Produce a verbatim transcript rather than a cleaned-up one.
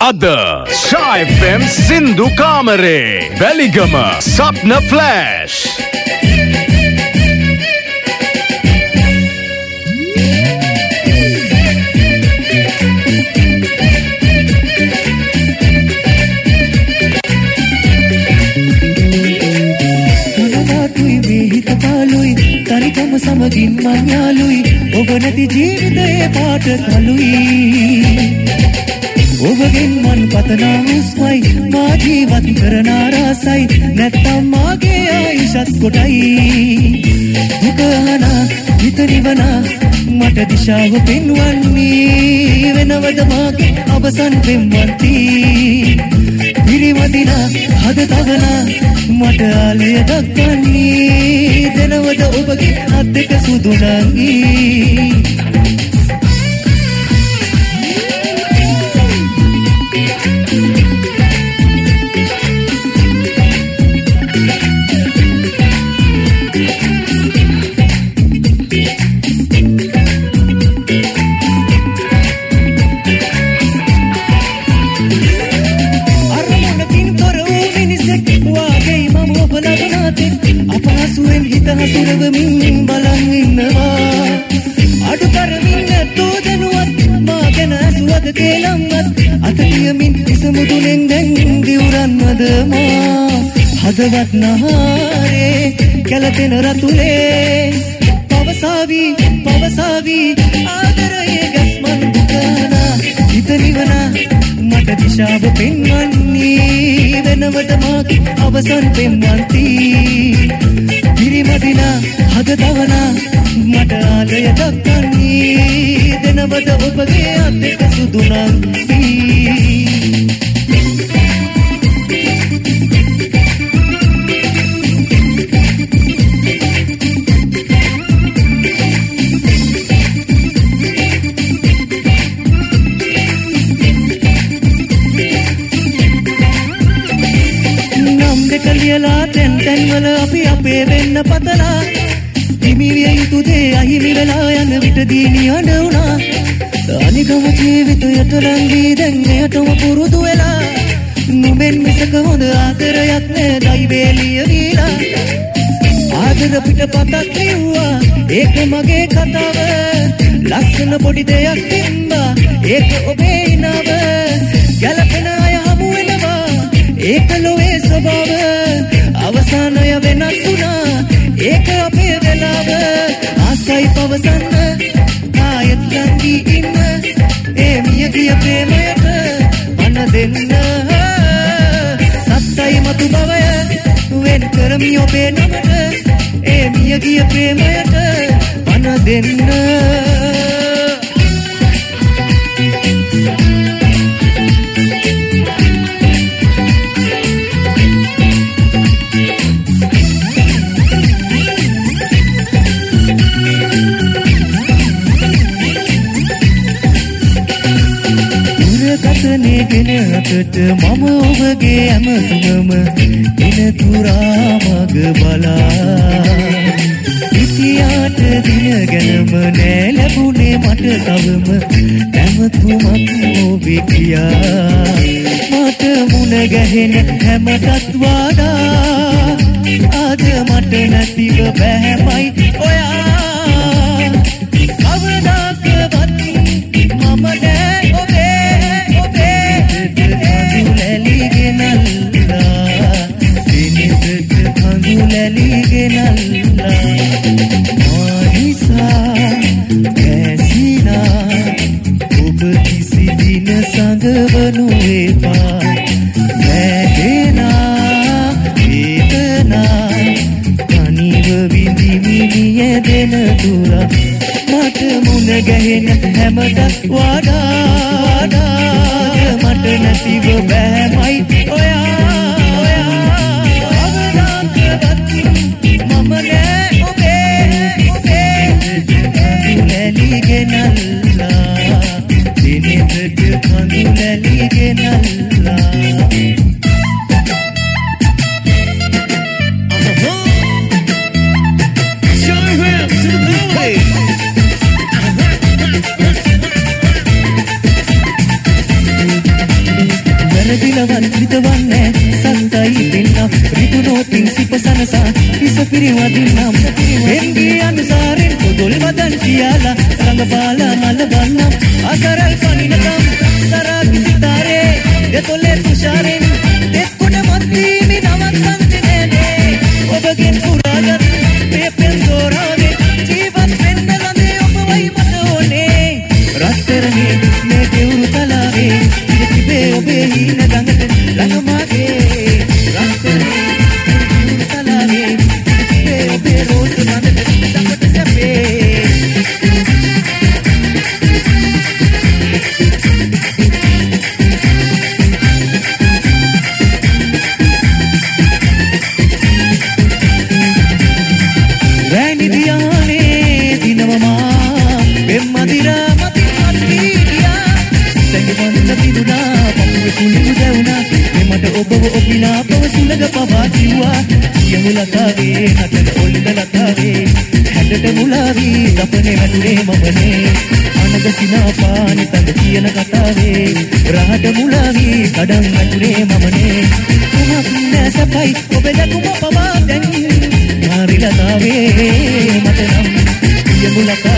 Ada Shy F M Sindhu Kamare Veligama Sapna Flash තනිකම සමගින් මං යාළුයි ඔබ නැති ජීවිතේ පාට කළුයි ඔබගෙන් මන් පතනා හුස්මයි මා ජීවත් කරන ආසයි නැත්තම් මාගේ ආයුෂත් කොටයි දුක හන හිත නිවන මට දිශාව පෙන්වන්නේ වෙනවද මාගේ අවසන් පෙම්වන්ති පිරිමදින හද තවන මට ආලය දක්වන්නේ දෙනවද ඔබගේ අත් දෙක සුදු නංගී අපහසුවෙන් හිත හසුරවමින් බලන් ඉන්නවා අඩු කරමින් නැතෝ දැනුවත් මා ගැන ඇසුවද කේලම්වත් අතතියමින් ඉසමුදුනෙන් දැන් දිවුරන්වද මා හදවත් නහරේ කැළපෙන රතුලේ පවසාවි පවසාවි ආදරයේ ගස්මන් දුකනා හිත නිවන මට දිශාව පෙන්වන්නේ වෙනවට මාගේ අවසන් පෙම්වන්ති පිරිමදින හද තවන මට ආලය දක්වන්නේ දෙනවද ඔබගේ අත් දෙක සුදු නංගී කලියලා තැන් තැන් වල අපි අපේ වෙන්න පතලා හිමිවිය යුතු දේ අහිමි වෙලා යන විටදී නිහඬ වුණා අනිගම ජීවිතයට රංගී දැන් එයටම පුරුදු වෙලා නුඹෙන් මිසක හොඳ ආදරයක් නෑ දෛවේලිය දීලා ආදර පිට පතක් කිව්වා ඒක මගේ කතාව ලස්සන පොඩි දෙයක් තිබ්බා ඒක ඔබේ නව ගැලපෙන අය හමු වෙනවා ඒක ලෝවේ ස්වභාව අවසානය වෙනස් වුණා ඒක අපේ වෙලාව ආසයි පවසන්න ආයෙත් ලංගී ඉන්න ඒ මිය ගිය ප්‍රේමයට මන දෙන්න සත්තයි මතු බවය වෙන් කරමි ඔබේ නමට ඒ මිය ගිය ප්‍රේමයට මන දෙන්න ගෙන අතට මම ඔබගේ ඇමතුමම දින තුරා මග බලා ඉතියාට දින ගැනම නෑ ලැබුණේ මට තවම ඇමතුමක් ඔබේ කියා මට මුණ ගැහෙන හැමටත් වඩා අද මට නැතිව බෑමයි ඔයා කවදාකවත් මම නෑ ලැලිගෙනල්ලා මානිසා ඇසිනා ඔබ කිසි දින සඳවනු එපා වැදෙනා වේදනා තනිව විඳිමිනිය දෙන තුරා මට මුණ ගැහෙන හැමදත් වඩා මට නැතිව බෑමයි ඔයා ලැලිගෙනල්ලා දිනෙකට කඳු ලැලිගෙනල්ලා දිලවන් විදවන්නේ සත්තයි දෙන්නම් රිතුනෝතින් සිපසනසා ඉස පිරිවදින්නම් වෙන්ගී අනුසාරෙන් පොදොල් වදන් කියලා රඟපාලා මල ගන්නම් අසරල් පනිනකම් සරාගි සිතාරේ දෙතොලේ තුෂාරෙන් දෙක්කොට මත්වීමි නවත්තන්ති නෑනේ ඔබගෙන් පුරාගත් මේ පෙන් දෝරාවේ ජීවත් වෙන්න ළඟේ ඔබ වයි මට ඕනේ රත්තරනේ මේ දෙවුරු තලාවේ ඉඳ තිබේ ඔබේ හීන ගඟට ළඟමාගේ රත්තරනේ දෙවුරු තලාවේ ඉඳ තිබේ ඔබේ රෝස මඳට සපට සැපේ ඔබව ඔපිනා බව සුලග පවා කිව්වා යමුලතාවේ නටන ඔල්ලලතාවේ හැඩට මුලාවී දපනේ වැටුනේ මමනේ අනග සිනාපානි තඳ කියන කතාවේ රහට මුලාවී කඩන් වැටුනේ මමනේ කුමක් නැසපයි ඔබ දැකුම පවා දැන් මාරිලතාවේ මට නම් යමුලතා